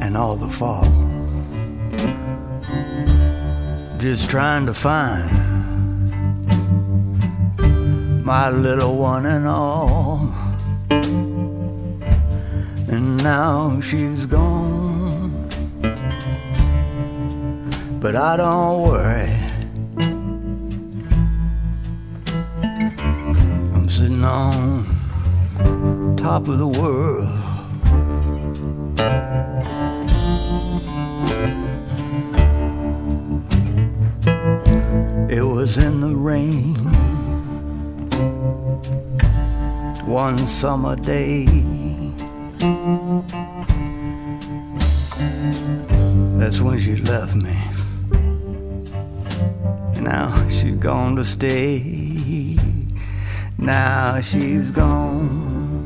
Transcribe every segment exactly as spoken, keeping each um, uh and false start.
and all the fall, just trying to find my little one and all. And now she's gone, but I don't worry. I'm sitting on top of the world. It was in the rain one summer day. That's when she left me. Now she's gone to stay. Now she's gone,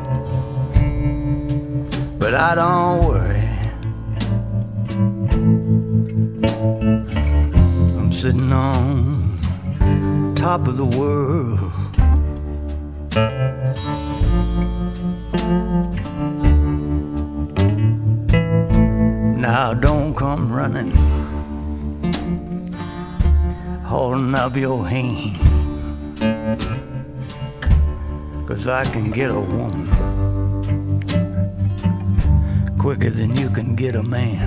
but I don't worry. I'm sitting on top of the world. Now don't come running, holding up your hand, 'cause I can get a woman quicker than you can get a man.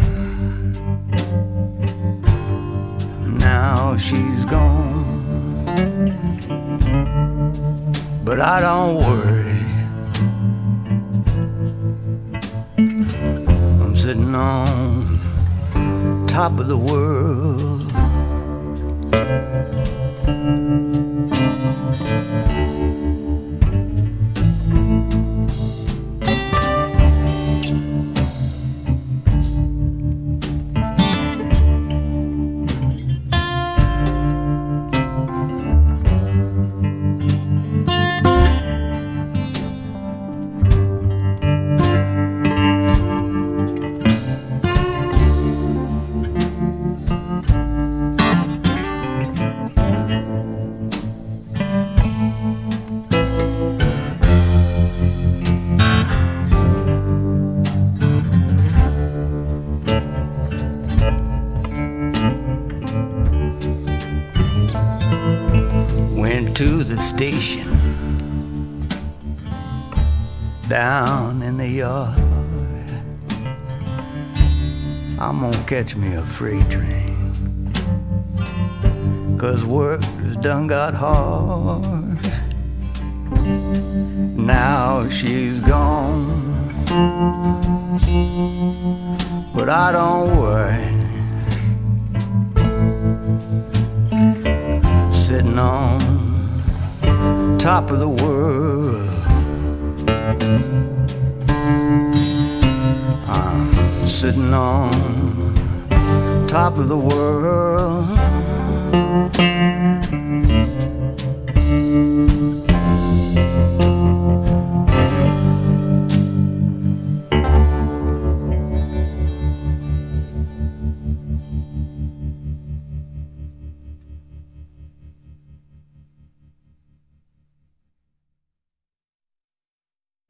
Now she's gone, but I don't worry. I'm sitting on top of the world. To the station down in the yard. I'm gonna catch me a freight train, 'cause work has done got hard. Now she's gone, but I don't worry. Sitting on top of the world. I'm sitting on top of the world.